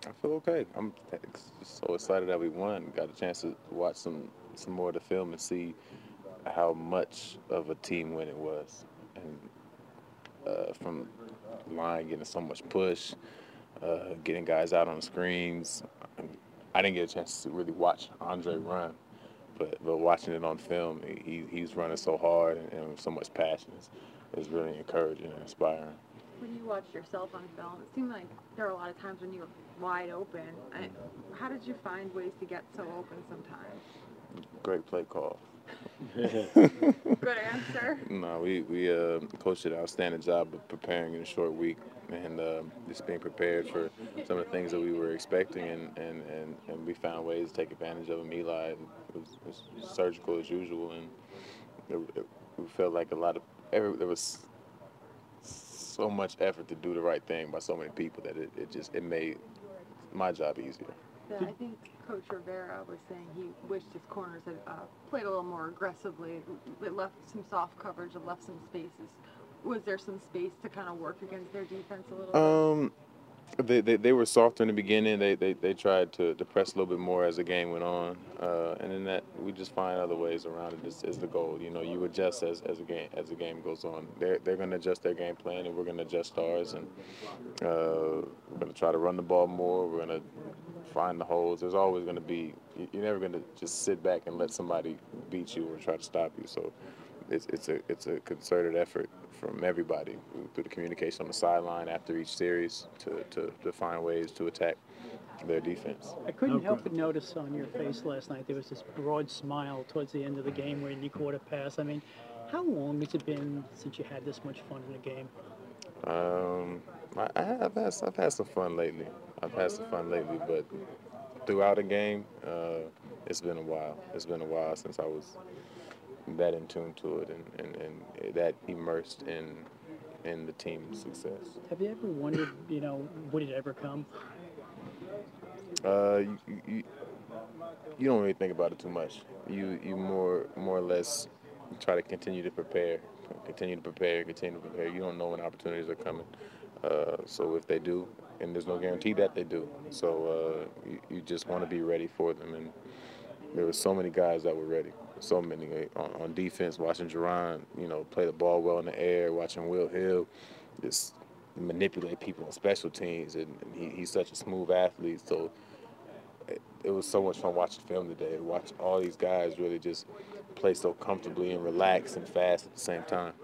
I feel okay. I'm so excited that we won. Got a chance to watch some more of the film and see how much of a team win it was, and from line getting so much push, getting guys out on the screens. I didn't get a chance to really watch Andre run, but watching it on film, he's running so hard and with so much passion is really encouraging and inspiring. When you watched yourself on film, it seemed like there were a lot of times when you were wide open. How did you find ways to get so open sometimes? Great play call. Good answer. No, we coach did an outstanding job of preparing in a short week and just being prepared for some of the things that we were expecting, and we found ways to take advantage of them. Eli was surgical as usual, and we felt like there was so much effort to do the right thing by so many people that it made my job easier. Yeah, I think Coach Rivera was saying he wished his corners had played a little more aggressively. It left some soft coverage, it left some spaces. Was there some space to kind of work against their defense a little bit? They were softer in the beginning. They tried to press a little bit more as the game went on, and then that we just find other ways around it. Is the goal. You know, you adjust as the game goes on. They're going to adjust their game plan, and we're going to adjust ours, and we're going to try to run the ball more. We're going to find the holes. There's always going to be. You're never going to just sit back and let somebody beat you or try to stop you. So it's a concerted effort from everybody through the communication on the sideline after each series to find ways to attack their defense. I couldn't help but notice on your face last night there was this broad smile towards the end of the game when you caught a pass. I mean, how long has it been since you had this much fun in a game? Um, I've had some fun lately. I've had some fun lately, but throughout a game, it's been a while. It's been a while since I was that in tune to it and that immersed in the team's success. Have you ever wondered, would it ever come? Uh, you, you, you don't really think about it too much. You more or less try to continue to prepare. You don't know when opportunities are coming. So if they do, and there's no guarantee that they do, so you just want to be ready for them. And there were so many guys that were ready. So many on defense. Watching Jerron, play the ball well in the air. Watching Will Hill, just manipulate people on special teams, and he's such a smooth athlete. So it was so much fun watching film today. To watch all these guys really just play so comfortably and relaxed and fast at the same time.